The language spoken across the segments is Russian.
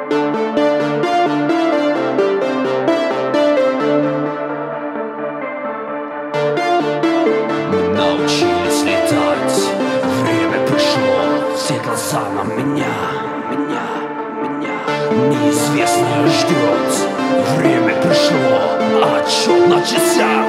Мы научились летать, время пришло, все глаза на меня. Неизвестное ждет, время пришло, отсчет на часах.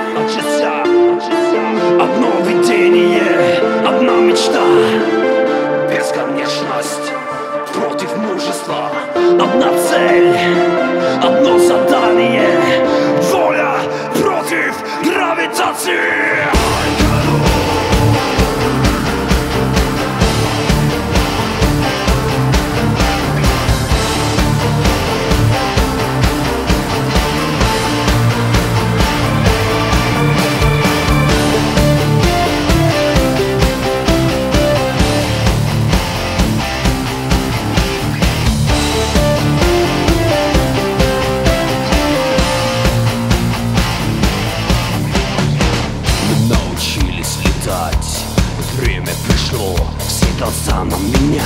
Одно видение, одна мечта, бесконечность против мужества. Одна цель, одно задание, воля против гравитации. Время пришло, все глаза на меня.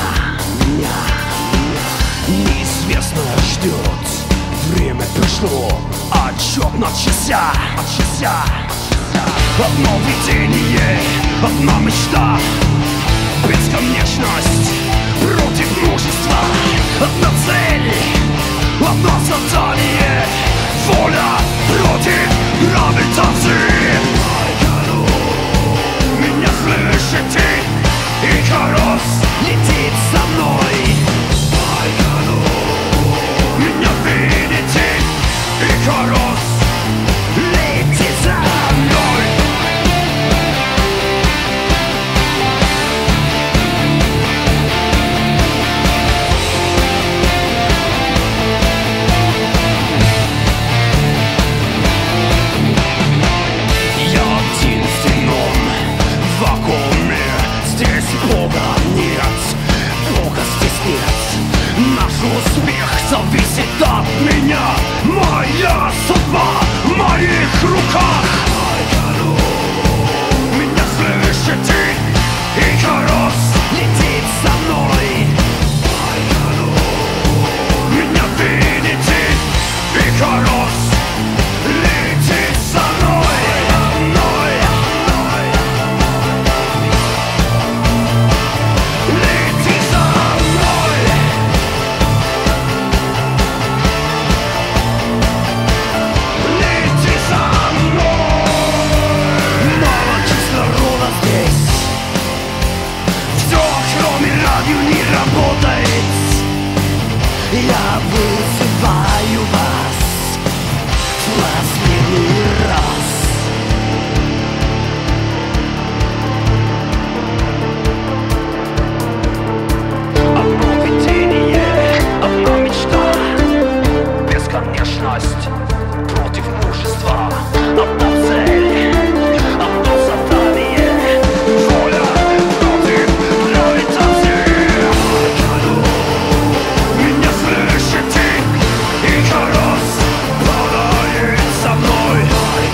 Неизвестное ждет, время пришло, отсчет на часах. Одно видение, одна мечта, бесконечность против мужества. Одна цель, одно задание, воля против гравитации. Меня слышите? Икарос летит со мной. Меня видите? Икарос летит за мной. Я один в стеном вакууме. Здесь Бога нет, Бога здесь нет. Наш успех зависит от меня. Моя судьба в моих руках. Меня слышите? Икарос летит со мной. Меня видите? Икарос летит со мной. Я вызываю вас в последний раз. Одно видение, одна мечта, бесконечность против мужества. Одна цель, одно задание, воля против гравитации. Меня слышите? Икарос падает со мной.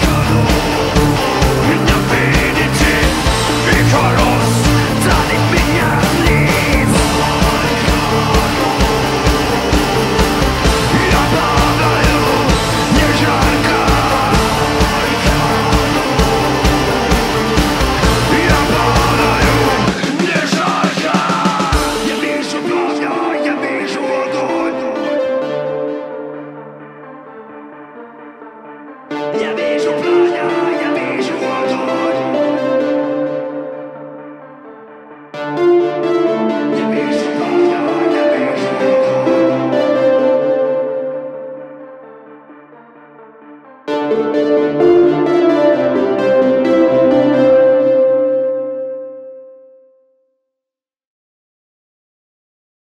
Меня видите? Икарос тянет меня вниз. Я падаю, не жарко. Я падаю, не жарко. Я вижу пламя, я вижу огонь. Я вижу пламя, я вижу огонь. Я вижу пламя, я вижу огонь.